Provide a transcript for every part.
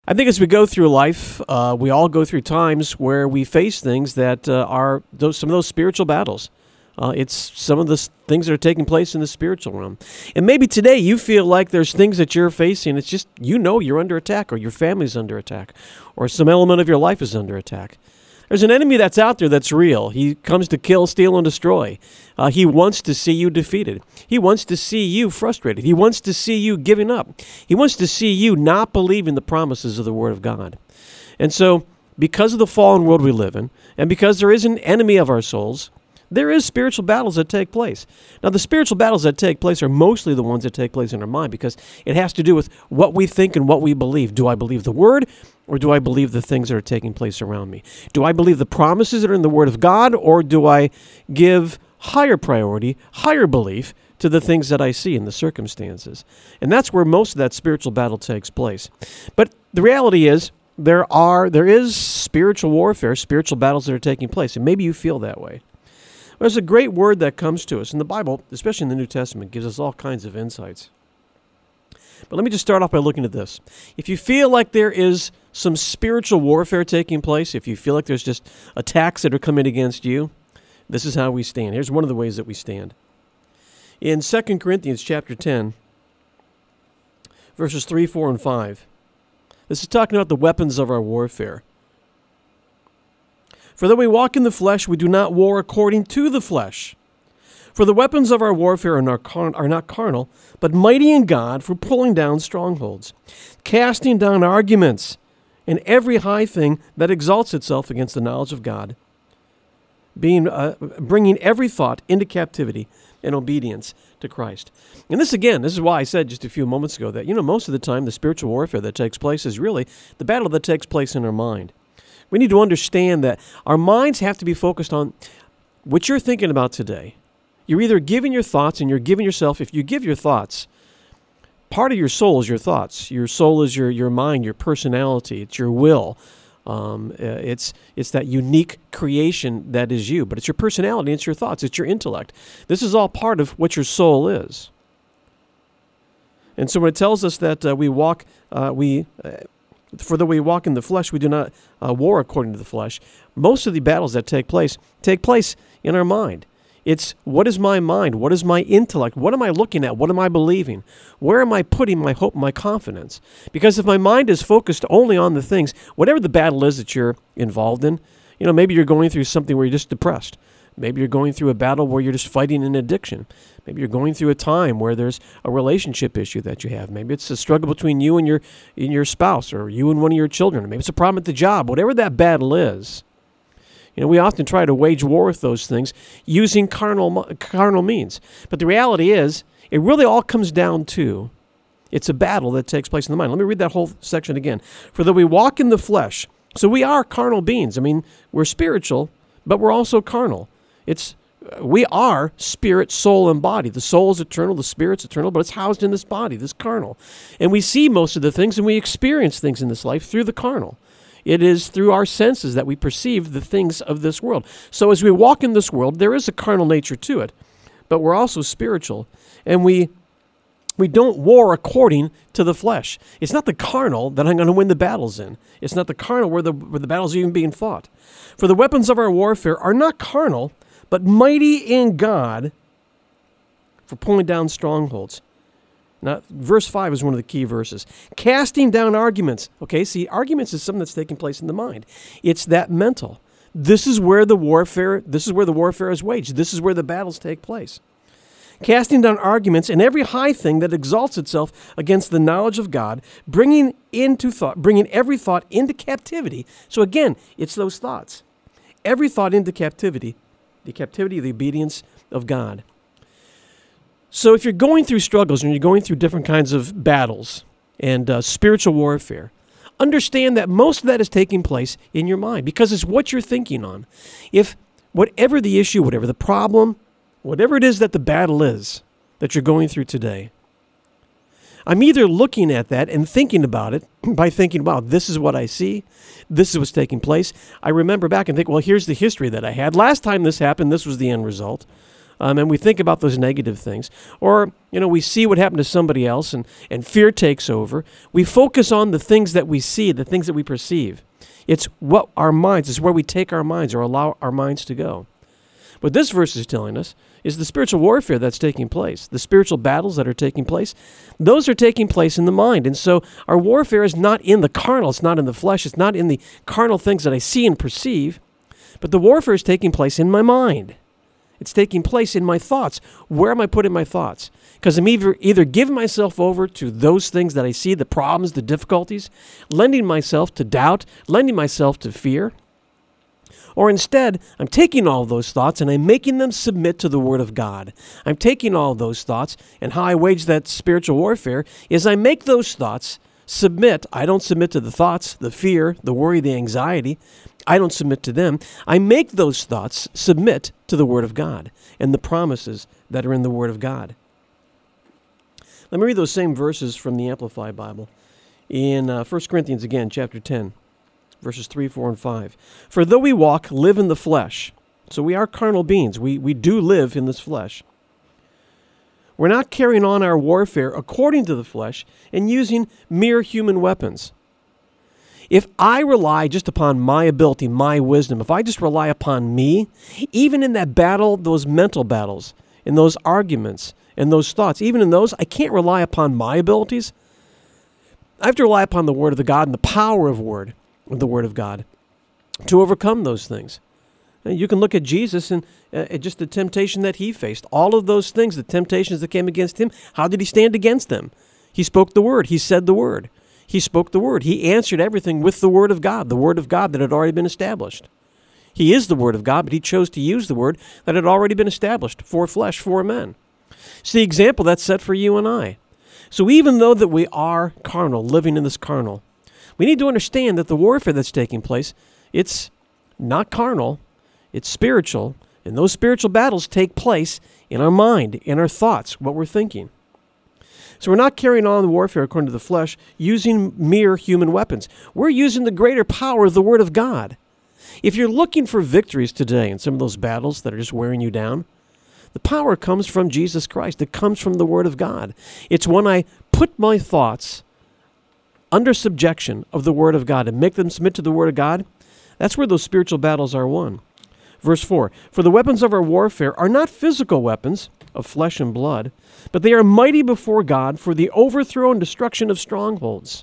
I think as we go through life, we all go through times where we face things that are some of those spiritual battles. It's some of the things that are taking place in the spiritual realm. And maybe today you feel like there's things that you're facing. It's just, you're under attack, or your family's under attack, or some element of your life is under attack. There's an enemy that's out there that's real. He comes to kill, steal, and destroy. He wants to see you defeated. He wants to see you frustrated. He wants to see you giving up. He wants to see you not believing the promises of the Word of God. And so, because of the fallen world we live in, and because there is an enemy of our souls, there is spiritual battles that take place. Now, the spiritual battles that take place are mostly the ones that take place in our mind, because it has to do with what we think and what we believe. Do I believe the Word, or do I believe the things that are taking place around me? Do I believe the promises that are in the Word of God, or do I give higher priority, higher belief to the things that I see in the circumstances? And that's where most of that spiritual battle takes place. But the reality is, there is spiritual warfare, spiritual battles that are taking place, and maybe you feel that way. There's a great word that comes to us, and the Bible, especially in the New Testament, gives us all kinds of insights. But let me just start off by looking at this. If you feel like there is some spiritual warfare taking place, if you feel like there's just attacks that are coming against you, this is how we stand. Here's one of the ways that we stand. In 2 Corinthians chapter 10, verses 3, 4, and 5, this is talking about the weapons of our warfare. For though we walk in the flesh, we do not war according to the flesh. For the weapons of our warfare are not carnal, but mighty in God for pulling down strongholds, casting down arguments and every high thing that exalts itself against the knowledge of God, bringing every thought into captivity and obedience to Christ. And this is why I said just a few moments ago that, most of the time the spiritual warfare that takes place is really the battle that takes place in our mind. We need to understand that our minds have to be focused on what you're thinking about today. You're either giving your thoughts, and you're giving yourself, if you give your thoughts, part of your soul is your thoughts. Your soul is your mind, your personality, it's your will. It's that unique creation that is you, but it's your personality, it's your thoughts, it's your intellect. This is all part of what your soul is. And so when it tells us that for though we walk in the flesh, we do not war according to the flesh. Most of the battles that take place in our mind. It's, what is my mind? What is my intellect? What am I looking at? What am I believing? Where am I putting my hope, my confidence? Because if my mind is focused only on the things, whatever the battle is that you're involved in, maybe you're going through something where you're just depressed. Maybe you're going through a battle where you're just fighting an addiction. Maybe you're going through a time where there's a relationship issue that you have. Maybe it's a struggle between you and your spouse, or you and one of your children. Maybe it's a problem at the job. Whatever that battle is, we often try to wage war with those things using carnal means. But the reality is, it really all comes down to, it's a battle that takes place in the mind. Let me read that whole section again. For though we walk in the flesh, so we are carnal beings. We're spiritual, but we're also carnal. We are spirit, soul, and body. The soul is eternal, the spirit's eternal, but it's housed in this body, this carnal. And we see most of the things, and we experience things in this life through the carnal. It is through our senses that we perceive the things of this world. So as we walk in this world, there is a carnal nature to it, but we're also spiritual, and we don't war according to the flesh. It's not the carnal that I'm going to win the battles in. It's not the carnal where the battles are even being fought. For the weapons of our warfare are not carnal, but mighty in God for pulling down strongholds. Now, verse 5 is one of the key verses. Casting down arguments. Okay, see, arguments is something that's taking place in the mind. It's that mental. This is where the warfare is waged. This is where the battles take place. Casting down arguments and every high thing that exalts itself against the knowledge of God, bringing every thought into captivity. So again, it's those thoughts. Every thought into captivity, the captivity of the obedience of God. So if you're going through struggles and you're going through different kinds of battles and spiritual warfare, understand that most of that is taking place in your mind, because it's what you're thinking on. If whatever the issue, whatever the problem, whatever it is that the battle is that you're going through today, I'm either looking at that and thinking about it by thinking, wow, this is what I see. This is what's taking place. I remember back and think, well, here's the history that I had. Last time this happened, this was the end result. and we think about those negative things. Or, we see what happened to somebody else and fear takes over. We focus on the things that we see, the things that we perceive. It's what our minds, it's where we take our minds or allow our minds to go. What this verse is telling us is the spiritual warfare that's taking place, the spiritual battles that are taking place, those are taking place in the mind. And so our warfare is not in the carnal, it's not in the flesh, it's not in the carnal things that I see and perceive, but the warfare is taking place in my mind. It's taking place in my thoughts. Where am I putting my thoughts? Because I'm either giving myself over to those things that I see, the problems, the difficulties, lending myself to doubt, lending myself to fear, or instead, I'm taking all those thoughts and I'm making them submit to the Word of God. I'm taking all those thoughts, and how I wage that spiritual warfare is I make those thoughts submit. I don't submit to the thoughts, the fear, the worry, the anxiety. I don't submit to them. I make those thoughts submit to the Word of God and the promises that are in the Word of God. Let me read those same verses from the Amplified Bible in 1 Corinthians again, chapter 10. Verses 3, 4, and 5. For though we live in the flesh, so we are carnal beings, we do live in this flesh. We're not carrying on our warfare according to the flesh and using mere human weapons. If I rely just upon my ability, my wisdom, if I just rely upon me, even in that battle, those mental battles, in those arguments, and those thoughts, even in those, I can't rely upon my abilities. I have to rely upon the Word of the God and the power of the Word of God to overcome those things. And you can look at Jesus and just the temptation that he faced. All of those things, the temptations that came against him, how did he stand against them? He spoke the Word. He said the Word. He spoke the Word. He answered everything with the Word of God that had already been established. He is the Word of God, but he chose to use the Word that had already been established for flesh, for men. It's the example that's set for you and I. So even though that we are carnal, living in this carnal, we need to understand that the warfare that's taking place, it's not carnal, it's spiritual, and those spiritual battles take place in our mind, in our thoughts, what we're thinking. So we're not carrying on the warfare according to the flesh using mere human weapons. We're using the greater power of the Word of God. If you're looking for victories today in some of those battles that are just wearing you down, the power comes from Jesus Christ. It comes from the Word of God. It's when I put my thoughts under subjection of the Word of God and make them submit to the Word of God, that's where those spiritual battles are won. Verse 4, for the weapons of our warfare are not physical weapons of flesh and blood, but they are mighty before God for the overthrow and destruction of strongholds.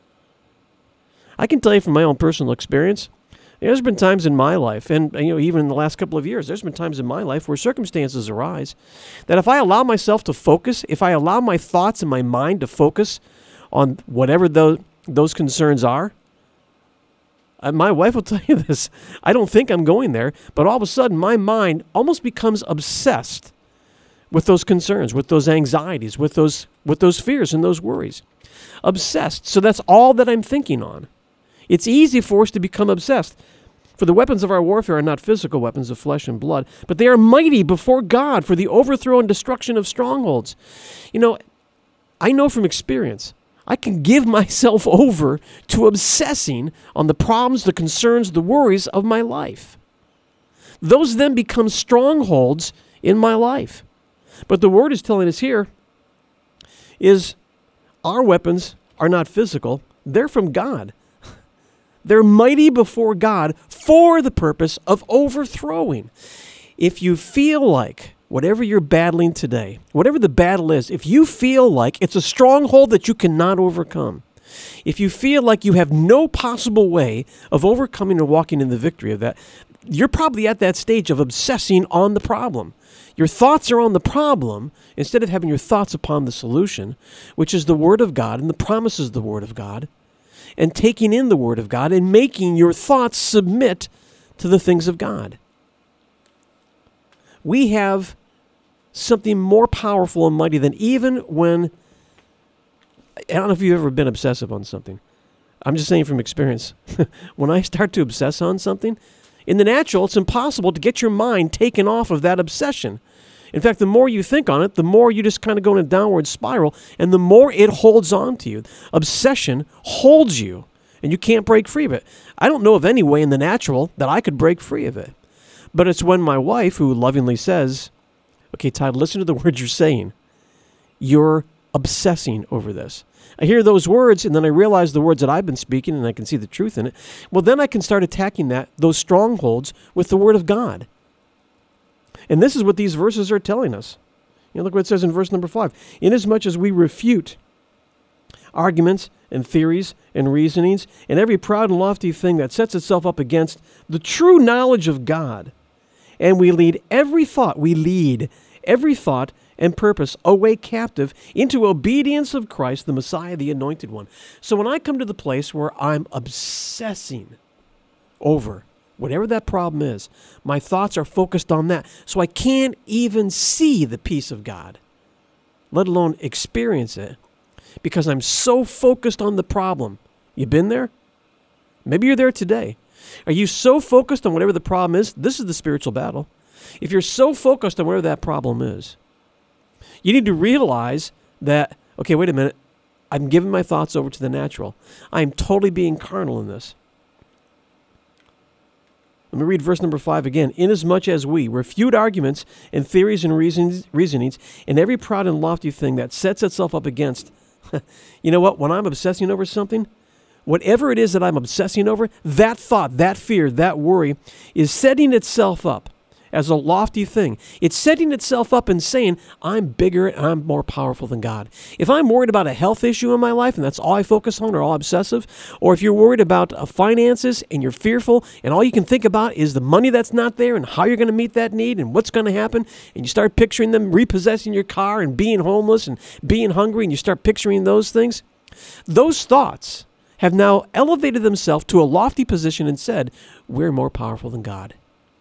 I can tell you from my own personal experience, there's been times in my life, and even in the last couple of years, there's been times in my life where circumstances arise that if I allow myself to focus, if I allow my thoughts and my mind to focus on whatever those concerns are, my wife will tell you this, I don't think I'm going there, but all of a sudden my mind almost becomes obsessed with those concerns, with those anxieties, with those fears and those worries. Obsessed. So that's all that I'm thinking on. It's easy for us to become obsessed. For the weapons of our warfare are not physical weapons of flesh and blood, but they are mighty before God for the overthrow and destruction of strongholds. I know from experience, I can give myself over to obsessing on the problems, the concerns, the worries of my life. Those then become strongholds in my life. But the Word is telling us here is our weapons are not physical. They're from God. They're mighty before God for the purpose of overthrowing. If you feel like whatever you're battling today, whatever the battle is, if you feel like it's a stronghold that you cannot overcome, if you feel like you have no possible way of overcoming or walking in the victory of that, you're probably at that stage of obsessing on the problem. Your thoughts are on the problem instead of having your thoughts upon the solution, which is the Word of God and the promises of the Word of God, and taking in the Word of God and making your thoughts submit to the things of God. We have something more powerful and mighty than even when, I don't know if you've ever been obsessive on something. I'm just saying from experience. When I start to obsess on something, in the natural, it's impossible to get your mind taken off of that obsession. In fact, the more you think on it, the more you just kind of go in a downward spiral, and the more it holds on to you. Obsession holds you, and you can't break free of it. I don't know of any way in the natural that I could break free of it. But it's when my wife, who lovingly says, Okay, Todd, listen to the words you're saying. You're obsessing over this. I hear those words, and then I realize the words that I've been speaking, and I can see the truth in it. Well, then I can start attacking those strongholds with the Word of God. And this is what these verses are telling us. Look what it says in verse number 5. Inasmuch as we refute arguments and theories and reasonings and every proud and lofty thing that sets itself up against the true knowledge of God, and we lead every thought and purpose away captive into obedience of Christ, the Messiah, the Anointed One. So when I come to the place where I'm obsessing over whatever that problem is, my thoughts are focused on that, so I can't even see the peace of God, let alone experience it, because I'm so focused on the problem. You been there? Maybe you're there today. Are you so focused on whatever the problem is? This is the spiritual battle. If you're so focused on whatever that problem is, you need to realize that, okay, wait a minute, I'm giving my thoughts over to the natural. I'm totally being carnal in this. Let me read verse number 5 again. Inasmuch as we refute arguments and theories and reasonings and every proud and lofty thing that sets itself up against. You know what? When I'm obsessing over something, whatever it is that I'm obsessing over, that thought, that fear, that worry is setting itself up as a lofty thing. It's setting itself up and saying, I'm bigger and I'm more powerful than God. If I'm worried about a health issue in my life and that's all I focus on or all obsessive, or if you're worried about finances and you're fearful and all you can think about is the money that's not there and how you're going to meet that need and what's going to happen, and you start picturing them repossessing your car and being homeless and being hungry, and you start picturing those things, those thoughts have now elevated themselves to a lofty position and said, we're more powerful than God.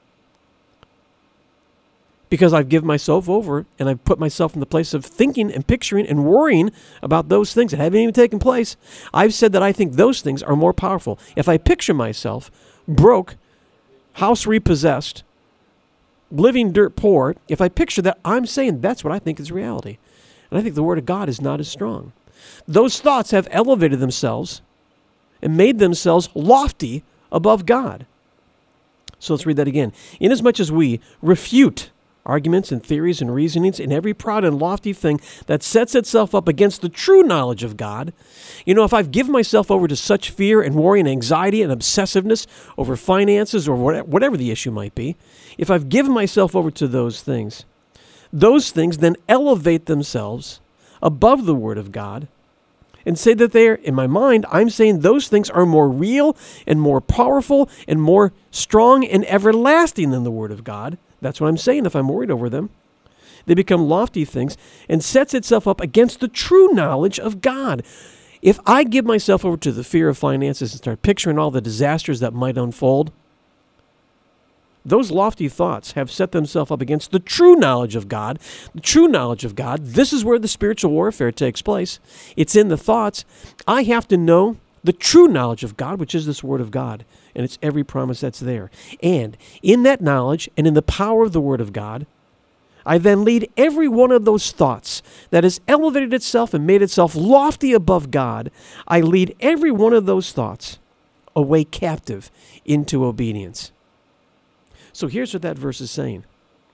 Because I've given myself over and I've put myself in the place of thinking and picturing and worrying about those things that haven't even taken place. I've said that I think those things are more powerful. If I picture myself broke, house repossessed, living dirt poor, if I picture that, I'm saying that's what I think is reality. And I think the Word of God is not as strong. Those thoughts have elevated themselves and made themselves lofty above God. So let's read that again. Inasmuch as we refute arguments and theories and reasonings and every proud and lofty thing that sets itself up against the true knowledge of God. If I've given myself over to such fear and worry and anxiety and obsessiveness over finances or whatever the issue might be, if I've given myself over to those things then elevate themselves above the Word of God and say that they're, in my mind, I'm saying those things are more real and more powerful and more strong and everlasting than the Word of God. That's what I'm saying if I'm worried over them. They become lofty things and sets itself up against the true knowledge of God. If I give myself over to the fear of finances and start picturing all the disasters that might unfold, those lofty thoughts have set themselves up against the true knowledge of God. The true knowledge of God, this is where the spiritual warfare takes place. It's in the thoughts. I have to know the true knowledge of God, which is this Word of God, and it's every promise that's there. And in that knowledge and in the power of the Word of God, I then lead every one of those thoughts that has elevated itself and made itself lofty above God. I lead every one of those thoughts away captive into obedience. So here's what that verse is saying.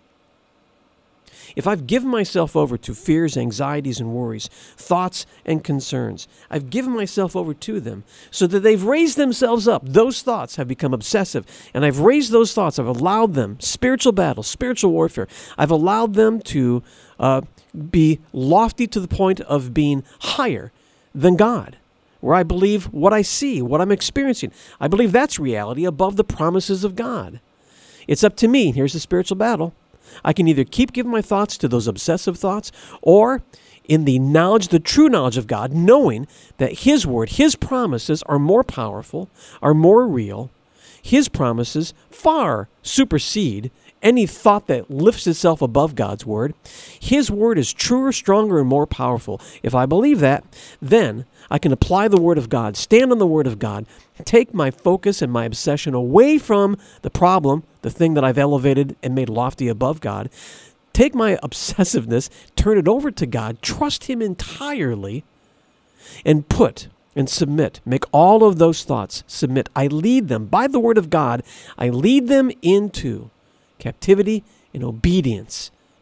If I've given myself over to fears, anxieties, and worries, thoughts and concerns, I've given myself over to them so that they've raised themselves up. Those thoughts have become obsessive, and I've raised those thoughts. I've allowed them, spiritual battle, spiritual warfare, I've allowed them to be lofty to the point of being higher than God, where I believe what I see, what I'm experiencing. I believe that's reality above the promises of God. It's up to me. Here's the spiritual battle. I can either keep giving my thoughts to those obsessive thoughts, or in the knowledge, the true knowledge of God, knowing that His Word, His promises are more powerful, are more real. His promises far supersede any thought that lifts itself above God's Word. His Word is truer, stronger, and more powerful. If I believe that, then I can apply the Word of God, stand on the Word of God, take my focus and my obsession away from the problem, the thing that I've elevated and made lofty above God, take my obsessiveness, turn it over to God, trust Him entirely, and put and submit, make all of those thoughts submit. I lead them by the Word of God. I lead them into captivity and obedience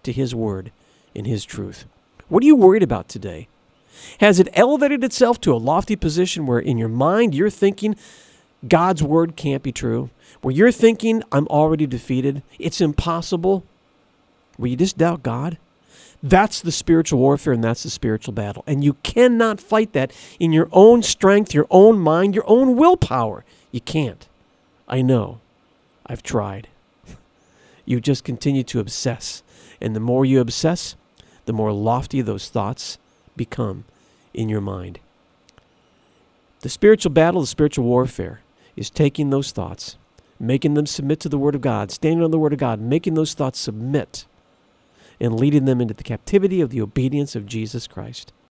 to His Word and His truth. What are you worried about today? Has it elevated itself to a lofty position where in your mind you're thinking God's Word can't be true? Where you're thinking, I'm already defeated, it's impossible? Where you just doubt God? That's the spiritual warfare, and that's the spiritual battle. And you cannot fight that in your own strength, your own mind, your own willpower. You can't. I know. I've tried. You just continue to obsess. And the more you obsess, the more lofty those thoughts become in your mind. The spiritual battle, the spiritual warfare, is taking those thoughts, making them submit to the Word of God, standing on the Word of God, making those thoughts submit, and leading them into the captivity of the obedience of Jesus Christ.